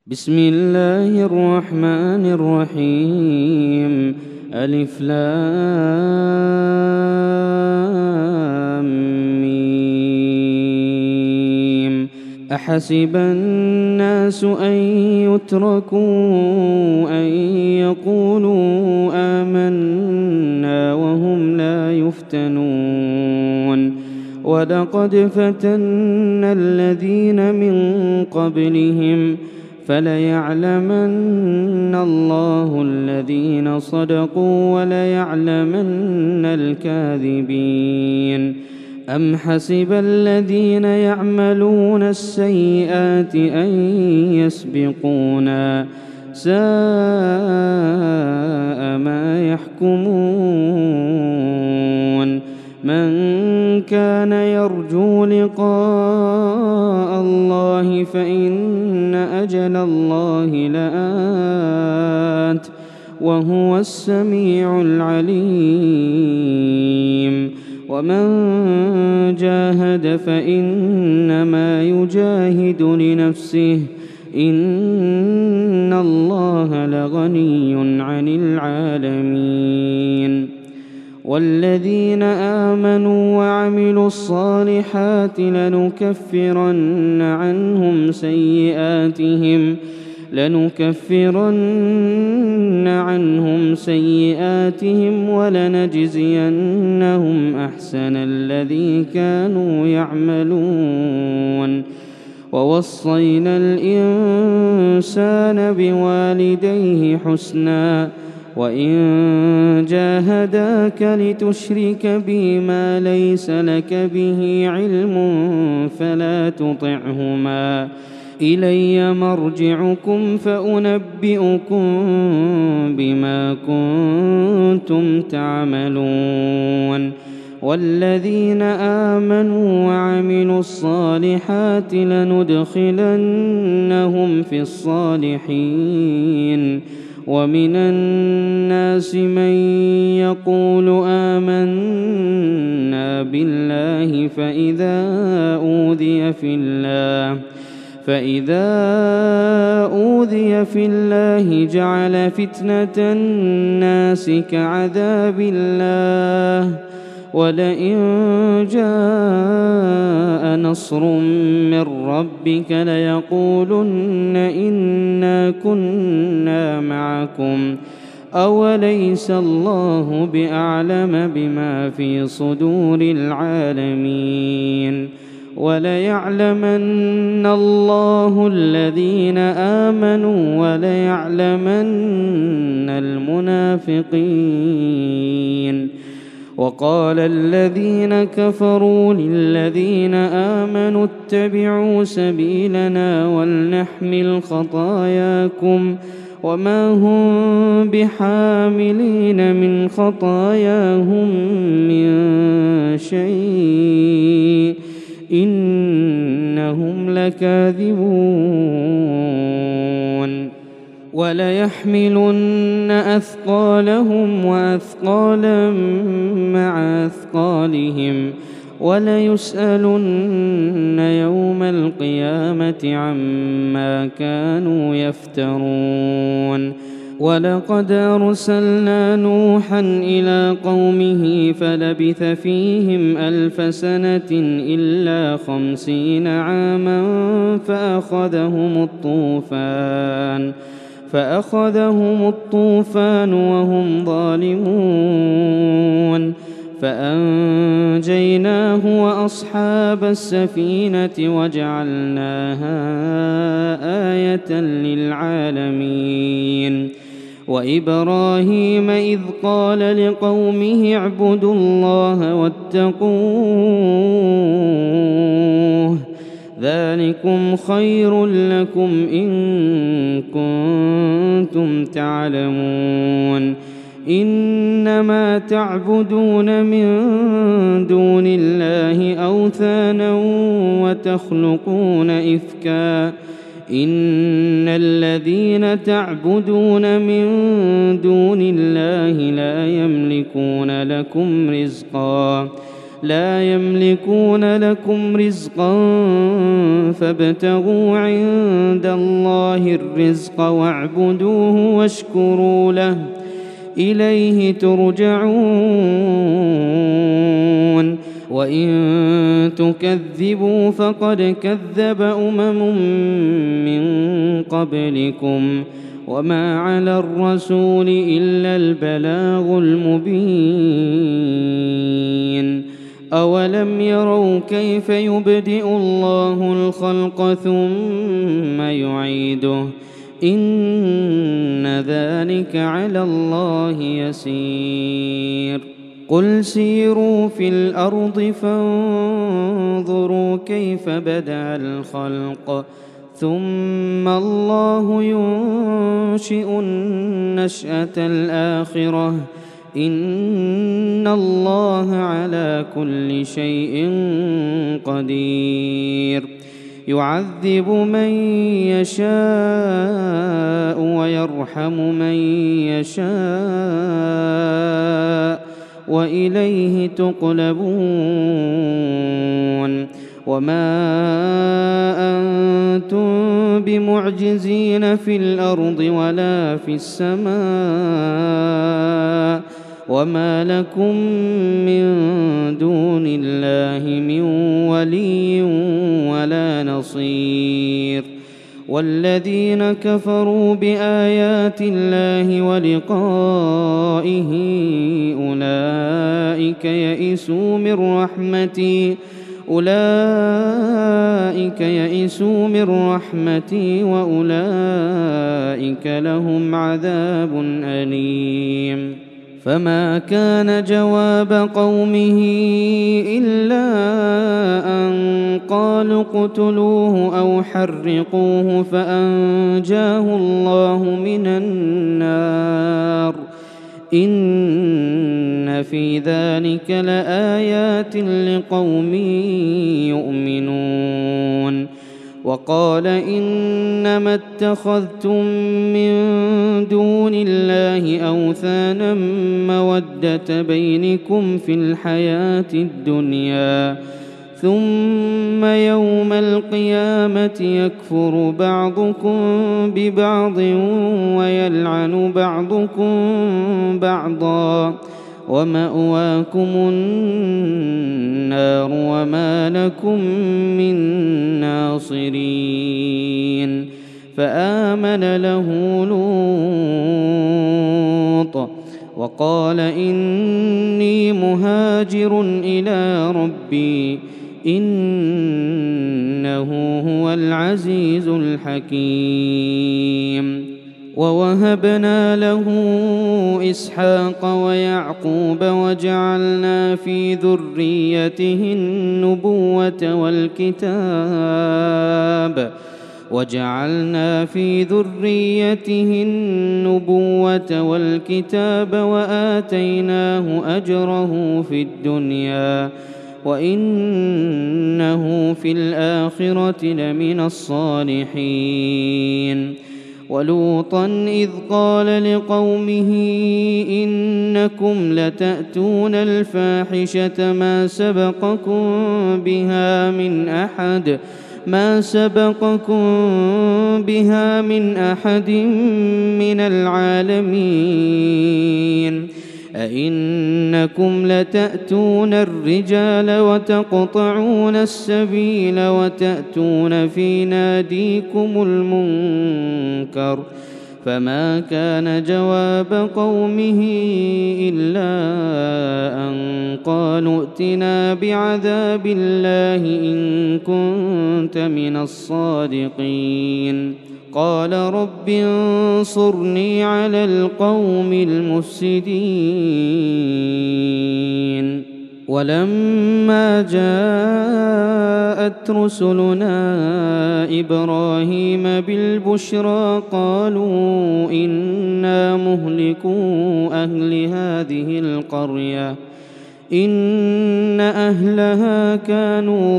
بسم الله الرحمن الرحيم. ألف لام ميم. أحسب الناس أن يتركوا أن يقولوا آمنا وهم لا يفتنون. ولقد فتنا الذين من قبلهم فليعلمن الله الذين صدقوا وليعلمن الكاذبين. أم حسب الذين يعملون السيئات أن يسبقونا ساء ما يحكمون. من كان يرجو لقاء الله فإن أجل الله لآت وهو السميع العليم. ومن جاهد فإنما يجاهد لنفسه إن الله لغني عن العالمين. والذين آمنوا وعملوا الصالحات لنكفرن عنهم سيئاتهم ولنجزينهم أحسن الذي كانوا يعملون. ووصينا الإنسان بوالديه حسنا وإن جاهداك لتشرك بي ما ليس لك به علم فلا تطعهما إلي مرجعكم فأنبئكم بما كنتم تعملون. والذين آمنوا وعملوا الصالحات لندخلنهم في الصالحين. ومن الناس من يقول آمنا بالله فإذا أوذي في الله جعل فتنة الناس كعذاب الله ولئن جاء نصر من ربك ليقولن إنا كنا معكم أوليس الله بأعلم بما في صدور العالمين. وليعلمن الله الذين آمنوا وليعلمن المنافقين. وقال الذين كفروا للذين آمنوا اتبعوا سبيلنا ولنحمل خطاياكم وما هم بحاملين من خطاياهم من شيء إنهم لكاذبون. وليحملن أثقالهم وأثقالا مع أثقالهم وليسألن يوم القيامة عما كانوا يفترون. ولقد أرسلنا نوحا إلى قومه فلبث فيهم 1000 سنة إلا 50 عاما فأخذهم الطوفان وهم ظالمون فأنجيناه وأصحاب السفينة وجعلناها آية للعالمين. وإبراهيم إذ قال لقومه اعبدوا الله واتقوه ذلكم خير لكم إن كنتم تعلمون. إنما تعبدون من دون الله أوثانا وتخلقون إفكا إن الذين تعبدون من دون الله لا يملكون لكم رزقا لا يملكون لكم رزقا فابتغوا عند الله الرزق واعبدوه واشكروا له إليه ترجعون وإن تكذبوا فقد كذب من قبلكم وما على الرسول إلا البلاغ المبين أولم يروا كيف يبدئ الله الخلق ثم يعيده إن ذلك على الله يسير قل سيروا في الأرض فانظروا كيف بدأ الخلق ثم الله ينشئ النشأة الآخرة إن الله على كل شيء قدير يعذب من يشاء ويرحم من يشاء وإليه تقلبون وما أنتم بمعجزين في الأرض ولا في السماء وما لكم من دون الله من ولي ولا نصير والذين كفروا بآيات الله ولقائه أولئك يئسوا من رحمتي وأولئك لهم عذاب أليم فما كان جواب قومه إلا أن قالوا اقتلوه أو حرقوه فأنجاه الله من النار إن في ذلك لآيات لقوم يؤمنون وقال إنما اتخذتم من دون الله أوثانا مودة بينكم في الحياة الدنيا ثم يوم القيامة يكفر بعضكم ببعض ويلعن بعضكم بعضا ومأواكم النار وما لكم من ناصرين فآمن له لوط وقال إني مهاجر إلى ربي إنه هو العزيز الحكيم ووهبنا له إسحاق ويعقوب وجعلنا في ذريته النبوة والكتاب وآتيناه أجره في الدنيا وإنه في الآخرة لمن الصالحين ولوطا إذ قال لقومه إنكم لتأتون الفاحشة ما سبقكم بها من أحد من العالمين أئنكم لتأتون الرجال وتقطعون السبيل وتأتون في ناديكم المنكر فما كان جواب قومه إلا أن قالوا ائتنا بعذاب الله إن كنت من الصادقين قال رب انصرني على القوم المفسدين ولما جاءت رسلنا إبراهيم بالبشرى قالوا إنا مهلكو أهل هذه القرية إن أهلها كانوا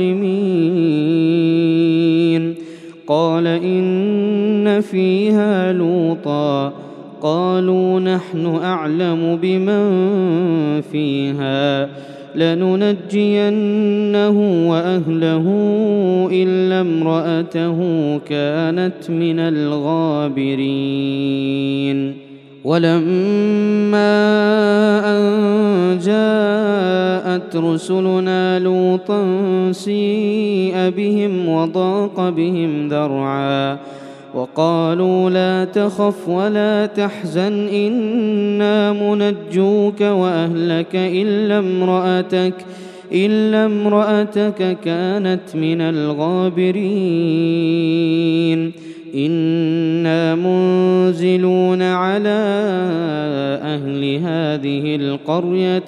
ظالمين قال إن فيها لوطا قالوا نحن أعلم بمن فيها لننجينه وأهله إلا امرأته كانت من الغابرين. ولما أن جاءت رسلنا لوطا سيء بهم وضاق بهم ذرعا وقالوا لا تخف ولا تحزن إنا منجوك وأهلك إلا امرأتك كانت من الغابرين إنا منزلون على أهل هذه القرية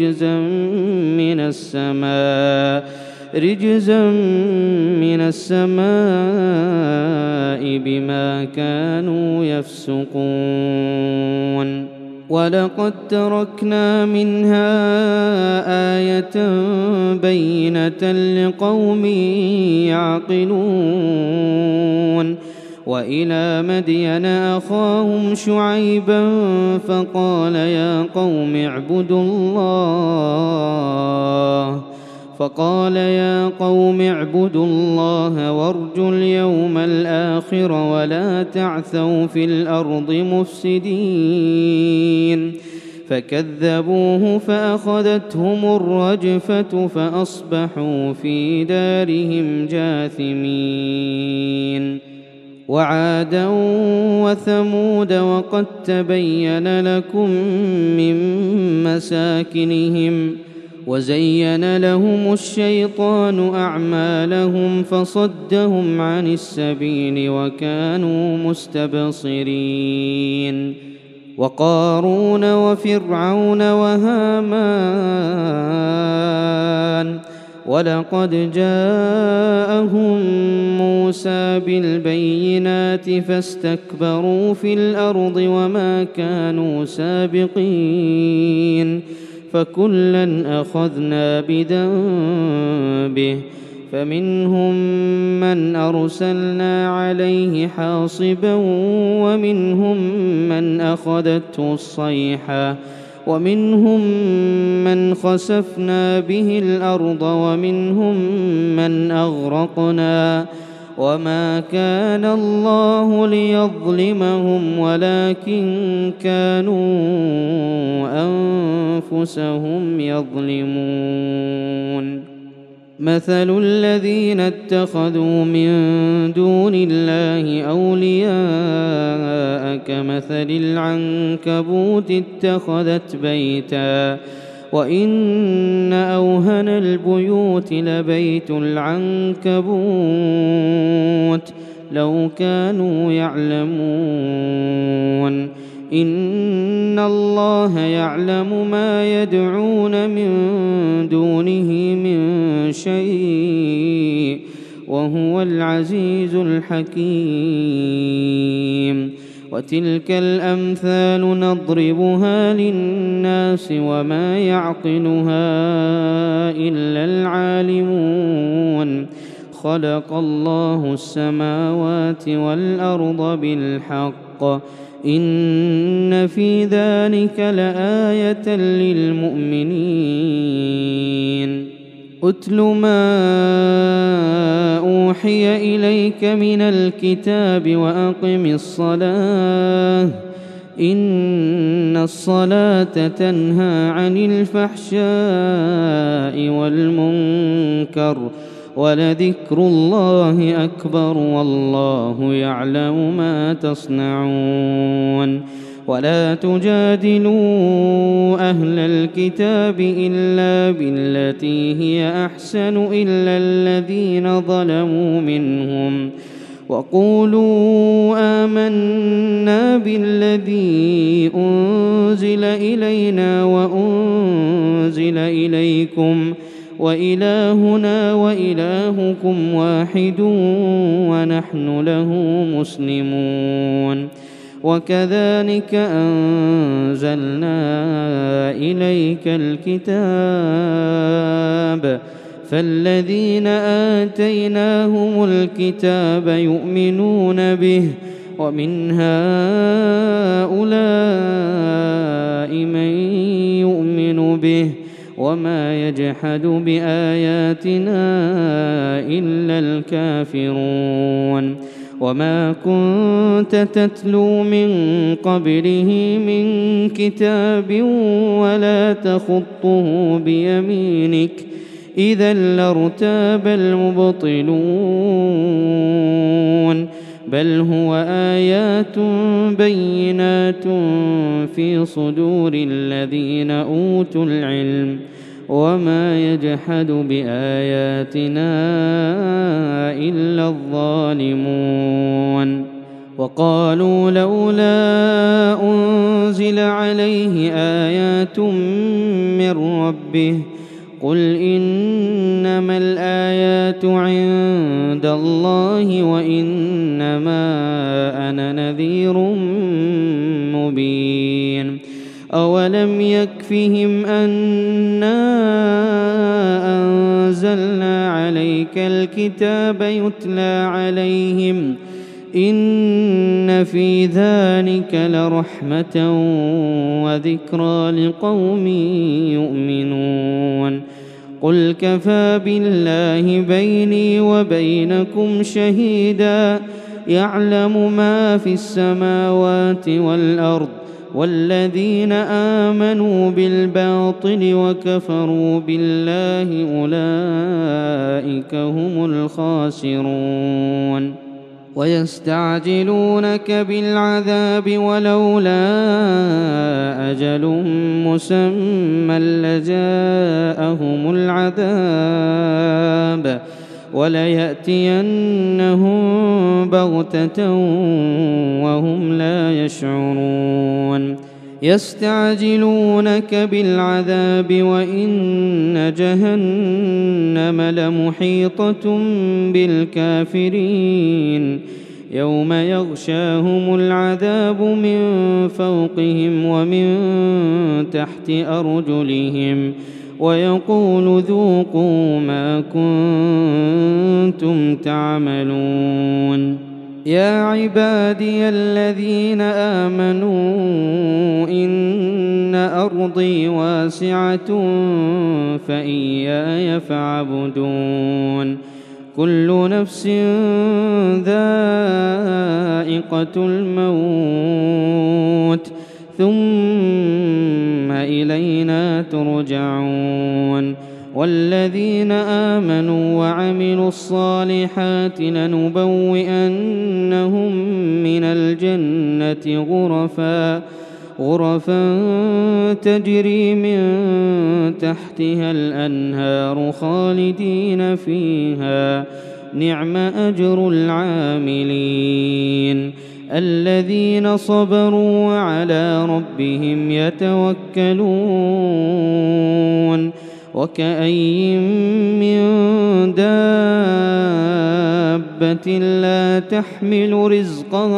رجزا من السماء بما كانوا يفسقون. ولقد تركنا منها آية بينة لقوم يعقلون. وإلى مدين أخاهم شعيبا فقال يا قوم اعبدوا الله وارجوا اليوم الآخر ولا تعثوا في الأرض مفسدين. فكذبوه فأخذتهم الرجفة فأصبحوا في دارهم جاثمين. وعادا وثمود وقد تبين لكم من مساكنهم وزين لهم الشيطان أعمالهم فصدهم عن السبيل وكانوا مستبصرين. وقارون وفرعون وهامان ولقد جاءهم موسى بالبينات فاستكبروا في الأرض وما كانوا سابقين فكلا أخذنا بذنبه فمنهم من أرسلنا عليه حاصبا ومنهم من أخذته الصيحة ومنهم من خسفنا به الأرض ومنهم من أغرقنا وما كان الله ليظلمهم ولكن كانوا أنفسهم يظلمون. مثل الذين اتخذوا من دون الله أولياء كمثل العنكبوت اتخذت بيتا وإن أوهن البيوت لبيت العنكبوت لو كانوا يعلمون. إن الله يعلم ما يدعون من دونه من شيء وهو العزيز الحكيم. وتلك الأمثال نضربها للناس وما يعقلها إلا العالمون. خلق الله السماوات والأرض بالحق إن في ذلك لآية للمؤمنين. أتل ما أوحي إليك من الكتاب وأقم الصلاة إن الصلاة تنهى عن الفحشاء والمنكر ولذكر الله أكبر والله يعلم ما تصنعون. ولا تجادلوا أهل الكتاب إلا بالتي هي أحسن إلا الذين ظلموا منهم وقولوا آمنا بالذي أنزل إلينا وأنزل إليكم وإلهنا وإلهكم واحد ونحن له مسلمون. وكذلك أنزلنا إليك الكتاب فالذين آتيناهم الكتاب يؤمنون به ومن هؤلاء من يؤمن به وما يجحد بآياتنا إلا الكافرون وما كنت تتلو من قبله من كتاب ولا تخطه بيمينك إذا لارتاب المبطلون بل هو آيات بينات في صدور الذين أوتوا العلم وما يجحد بآياتنا إلا الظالمون وقالوا لولا أنزل عليه آيات من ربه قل إنما الآيات عند الله وإنما أنا نذير مبين أولم يكفهم أنا أنزلنا عليك الكتاب يتلى عليهم إن في ذلك لرحمة وذكرى لقوم يؤمنون قل كفى بالله بيني وبينكم شهيدا يعلم ما في السماوات والأرض والذين آمنوا بالباطل وكفروا بالله أولئك هم الخاسرون ويستعجلونك بالعذاب ولولا أجل مسمى لجاءهم العذاب وليأتينهم بغتة وهم لا يشعرون يستعجلونك بالعذاب وإن جهنم لمحيطة بالكافرين يوم يغشاهم العذاب من فوقهم ومن تحت أرجلهم ويقول ذوقوا ما كنتم تعملون يا عبادي الذين آمنوا إن أرضي واسعة فإياي فاعبدون كل نفس ذائقة الموت ثم إلينا ترجعون والذين آمنوا وعملوا الصالحات لنبوئنهم من الجنة غرفا تجري من تحتها الأنهار خالدين فيها نعم أجر العاملين الذين صبروا وعلى ربهم يتوكلون وكأي من دابة لا تحمل رزقها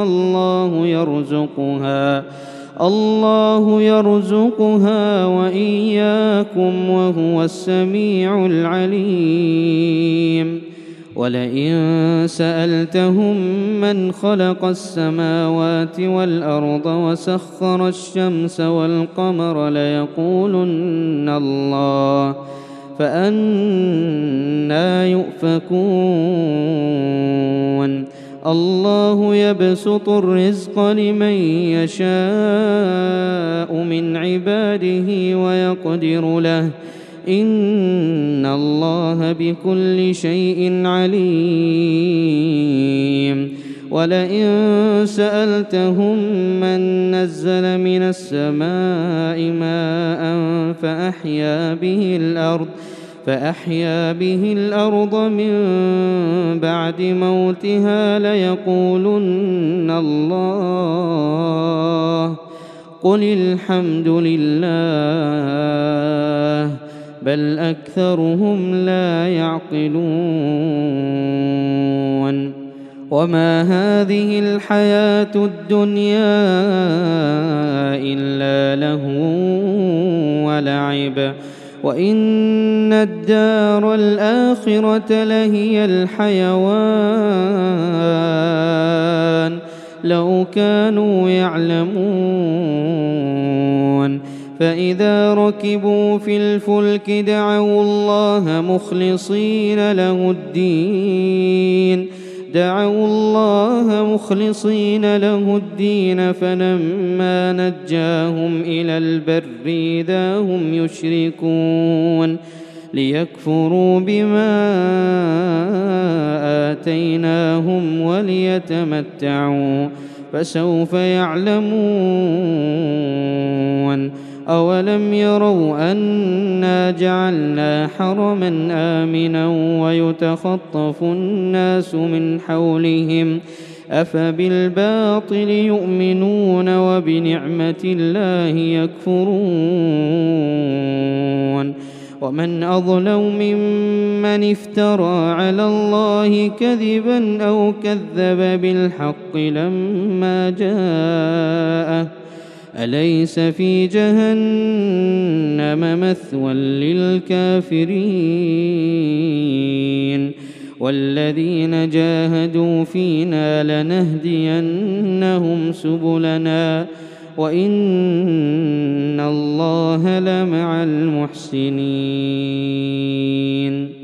الله يرزقها وإياكم وهو السميع العليم ولئن سألتهم من خلق السماوات والأرض وسخر الشمس والقمر ليقولن الله فأنى يؤفكون الله يبسط الرزق لمن يشاء من عباده ويقدر له إن الله بكل شيء عليم ولئن سألتهم من نزل من السماء ماء فأحيا به الأرض من بعد موتها ليقولن الله قل الحمد لله بل أكثرهم لا يعقلون وما هذه الحياة الدنيا إلا لهو ولعب وإن الدار الآخرة لهي الحيوان لو كانوا يعلمون فإذا ركبوا في الفلك دعوا الله مخلصين له الدين فلما نجاهم إلى البر إذا هم يشركون ليكفروا بما آتيناهم وليتمتعوا فسوف يعلمون أولم يروا أنا جعلنا حرما آمنا ويتخطف الناس من حولهم أفبالباطل يؤمنون وبنعمة الله يكفرون ومن أظلم ممن افترى على الله كذبا أو كذب بالحق لما جاءه أليس في جهنم مثوى للكافرين والذين جاهدوا فينا لنهدينهم سبلنا وإن الله لمع المحسنين